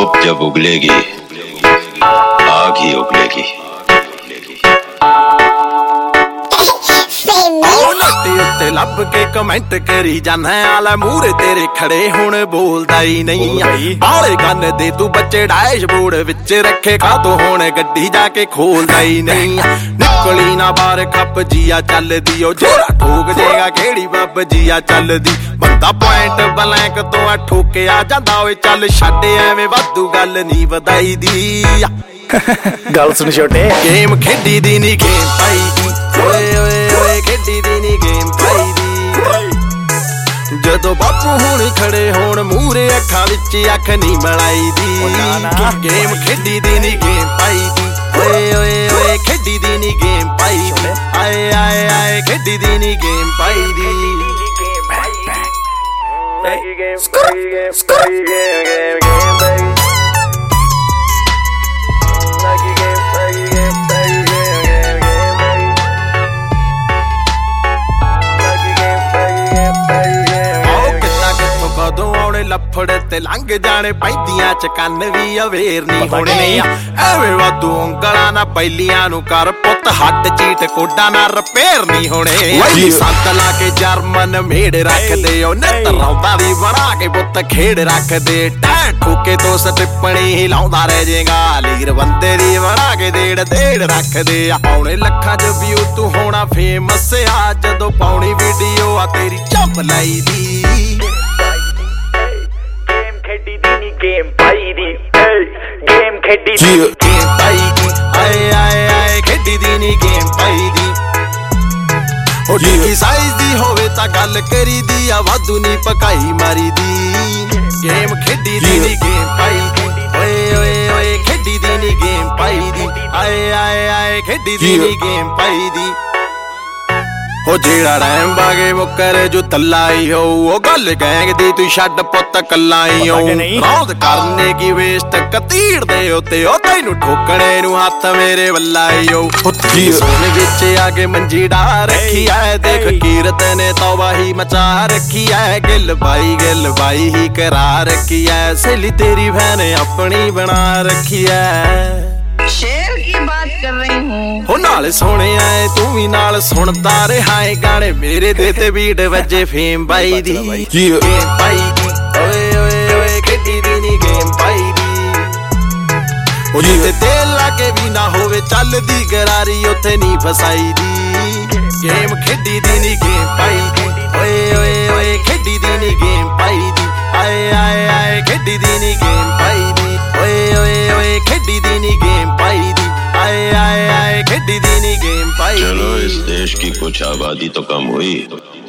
धूप जब उगलेगी आग ही उगलेगी। उत्ते लब के कमेंट करी जाना आला मूरे तेरे खड़े हुण बोलदा ही नहीं। बाले गन दे तू बच्चे डैशबोर्ड विच रखे खा तो हुण गड्डी जाके खोलदा ही नहीं। निकली ना बाहर खप जिया चलदी ओ जेड़ा ठोक देगा केड़ी बब जिया चलदी। बंदा पॉइंट ब्लैंक तो ठोके आ जांदा ओए चल छड्ड एवें वाधू गल नहीं वधाई दी। गल सुन छोटे गेम खेडी दी नी गेम पाई दी। ओए ओए ओए खेडी दी नी गेम पाई दी। जदों बापू हुण खड़े होण मूरे अखां विच अख नहीं मलाई दी। गेम खेडी दी नी गेम पाई दी। ओए ओए ओए खेडी दी नी गेम पाई दी। आए आए आए खेडी दी नी गेम पाई दी। लफड़ ते लंघ जाने पैंदियां च कन्न भी अवेर नहीं होने। एवें वाधू उंगला ना बैलियां नू कर पुत हट चीट कोडा ना रिपेयर नहीं होने। संत ला के जर्मन मेड़ रख दे ओ नित रौंदा दी बना के पुत खेड़ रख दे। टै ठोके तो सटिप्पणी हिलाउंदा रह जाएगा लीर बंदे दी बना के देड़ देड़ रख दे। पौने लखां च व्यू तू होना फेमस आ जदों पाउणी वीडियो आ तेरी चंप लाई दी। गेम पाई दी गेम खेडी दी गेम पाई दी। आए आए आए खेडी दी नी गेम पाई दी। ओ डी साइज दी होवे तां गल करी दी आ वाधू नी पकाई मारी दी। गेम खेडी दी नी गेम पाई दी। ओए ओए ओए खेडी दी नी गेम पाई दी। आए आए आए खेडी दी नी गेम पाई दी। ओ जेड़ा रैम बागे मुकर जो तलाई हो वो गल गैंग दी तू छड्ड पुत कलाई हो। रौंद करने की वेस्ट कतीड़ दे होते ओ तैनू ठोकने नू हथ मेरे वल्लाई हो। सोने विच आके मंजी डा रखी है देख कीरत ने तौबा ही मचा रखी है। गिल बाई ही करा रखी है सहेली तेरी बहन अपनी बना रखी है। शेर की बात कर रही हूँ हो नाल सोने आए तू भी नाल सुनता रहा है गाने मेरे दे ते बीट वजे फेम बाई दी। गेम पाई दी। ओए ओए ओए खेडी दी नी गेम पाई दी। ओ जिते तेल लाके भी ना होवे चलदी गरारी उथे नहीं फसाई दी। गेम खेडी दी नी गेम पाई दी। ओए ओए ओए खेडी दी नी गेम पाई दी। आए आए आए खेडी दी नी गेम पाई दी। ओए ओए ओए खेडी दी नी गेम पाई दी। आए आए आए खेडी दी नी गेम पाई दी। चलो इस देश की कुछ आबादी तो कम हुई।